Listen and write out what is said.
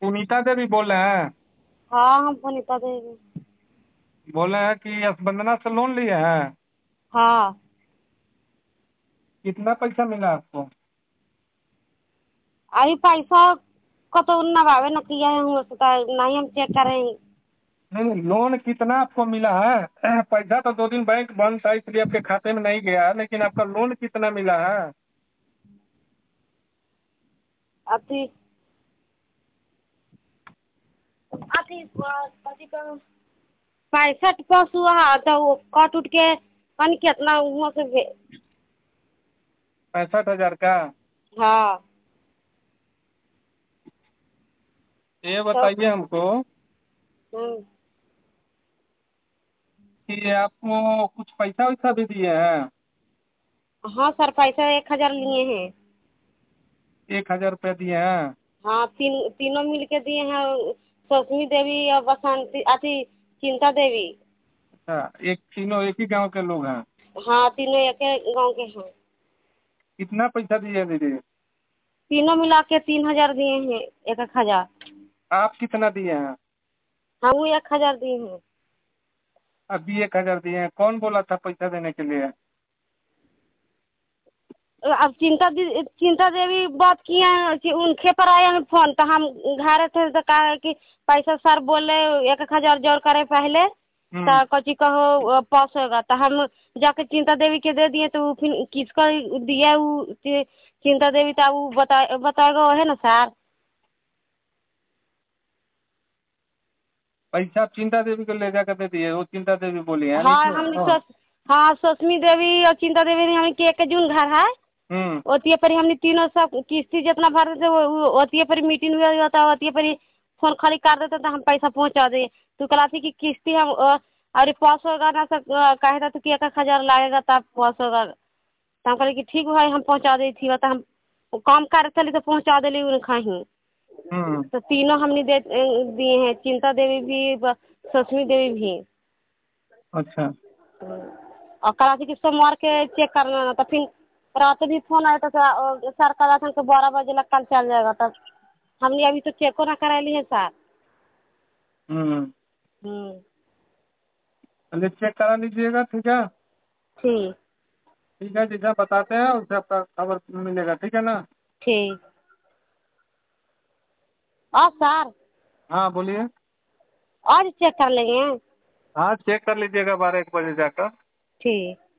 पुनीता देवी बोल रहे हैं। हाँ, हम पुनीता देवी। बोल रहे हैं कि स्पंदना से लोन लिए हैं। हाँ। कितना पैसा मिला आपको? अभी पैसा को तो नवावे न किया है हम उसका, नहीं हम चेक करें। नहीं नहीं, लोन कितना आपको मिला है? पैसा तो 2 दिन बैंक बंद था इसलिए आपके खाते में नहीं गया, लेकिन आपका लोन कितना मिला है? अति अति अति का 65 हुआ है, तो वो कट उठ के कन कितना हुआ से 65,000 का? हाँ। ये तो बताइए हमको हम्म, कि आपको कुछ पैसा वैसा भी दिए हैं? हाँ सर, पैसा 1,000 लिए हैं। 1,000 रुपया दिए हैं? हाँ, तीनों मिल के दिए हैं। सौसमी देवी और बसंती अति चिंता देवी। अच्छा, एक तीनों एक ही गांव के लोग हैं? हाँ, तीनों एक गांव के हैं। कितना पैसा दिए दीदी? तीनों मिला के 3,000 दिए हैं, एक एक हजार। आप कितना दिए हैं? हम वो 1,000 दिए हैं। अभी 1,000 दिए हैं। कौन बोला था पैसा देने के लिए? अब चिंता देवी बात किए हैं कि उनके पर आया है फोन, तो हम घर थे तो कहा है कि पैसा सर बोले 1,000 जोड़ करे पहले, हम्म। तो कची कहो पास होगा, तो हम जाके चिंता देवी के दे दिए, तो वो फिर किसको दिया वो चिंता देवी, तो वो बताएगा वो है ना सर। पैसा आप चिंता देवी को ले जाकर दे दिए, वो चिंता देवी बोली है नहीं हाँ, तो? हमने हाँ, सुष्मी देवी और चिंता देवी हमने के 1 जून घर है। हम्म। ओतिये पर ही हमने तीनों सब किस्ती जितना भर देते वो ओतिये पर ही मीटिंग हुआ होता, ओतिये पर ही फोन खाली कर देते तो हम पैसा पहुंचा दे। तू कला थी कि किस्ती हम अरे पास होगा ना सब कहे था तो कि 1,000 लगेगा तब पास होगा, तो हम कहले कि ठीक भाई हम पहुंचा दी थी, तो हम काम कर चली तो पहुंचा दिली उनका ही। हम्म। तो तीनों हमने दे दिए हैं, चिंता देवी भी सुष्मी देवी भी। अच्छा। और कहा थी कि सोमवार के चेक करना ना, तो फिर रात भी फोन आया था सर कहा था कि 12 बजे लग कल चल जाएगा, तब हमने अभी तो चेको ना करा ली है सर। हम्म। हम्म। चलिए चेक करा लीजिएगा, ठीक है। ठीक। ठीक है, जैसा बताते हैं उससे आपका खबर मिलेगा, ठीक है ना? ठीक। और सर हाँ बोलिए। आज चेक कर लेंगे। हाँ चेक कर लीजिएगा 12-1 बजे जाकर। ठीक।